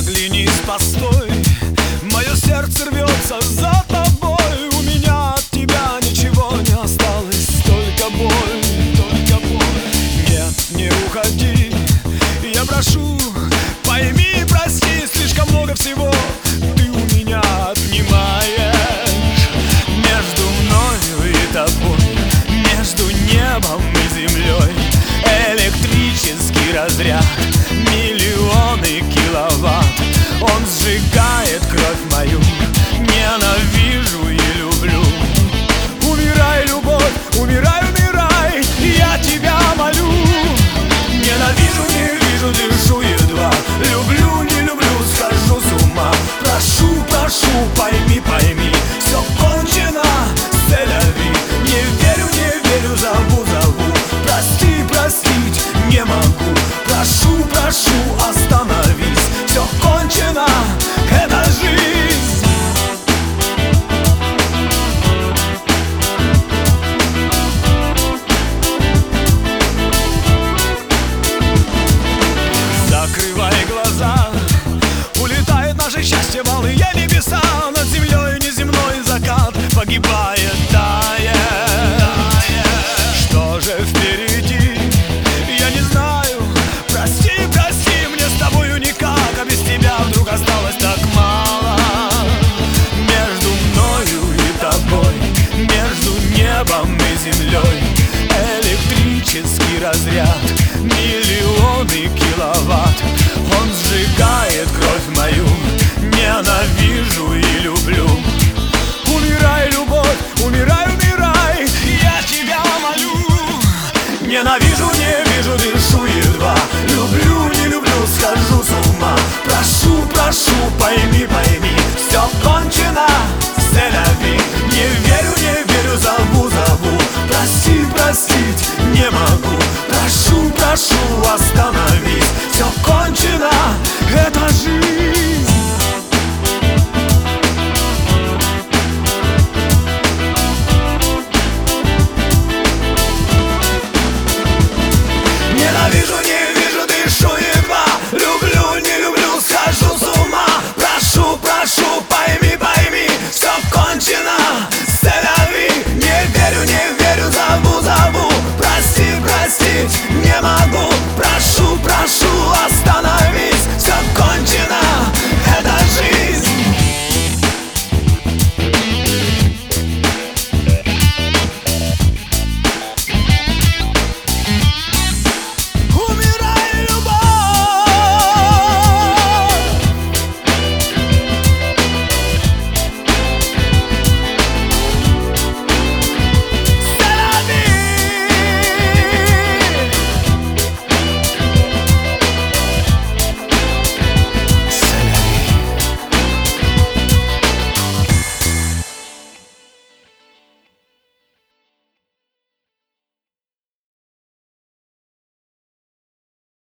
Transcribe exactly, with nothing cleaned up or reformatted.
Оглянись, постой, мое сердце рвется за тобой. У меня от тебя ничего не осталось, только боль, только боль. Нет, не уходи, я прошу, пойми и прости. Слишком много всего ты у меня отнимаешь. Между мною и тобой, между небом и землей электрический разряд, миллионы киловатт. Он сжигает кровь мою, ненавижу и люблю. Умирай, любовь, умирай, умирай, я тебя молю. Ненавижу, не вижу, дышу едва. Люблю, не люблю, схожу с ума. Прошу, прошу, пойми, пойми, все кончено, c'est-la-vie. Не верю, не верю, зову, зову. Прости, простить не могу. Прошу, прошу, остановись. Все кончено, это жизнь. Закрывай глаза, улетает наше счастье в алые небеса. Над землей неземной закат погибает, тает. Что же впереди, я не знаю. Прости, прости, мне с тобою никак, а без тебя вдруг осталось так мало. Между мною и тобой, между небом и землей электрический разряд, миллионы киловатт. Он сжигает кровь мою, ненавижу и люблю. Умирай, любовь, умирай, умирай, я тебя молю. Ненавижу, не вижу, дышу едва. Люблю, не люблю, схожу с ума. Прошу, прошу, пойми, пойми, все кончено, c'est-la-vie. Не верю, не верю, зову, зову. Прости, простить не могу. Прошу, прошу, остановись. Все кончено,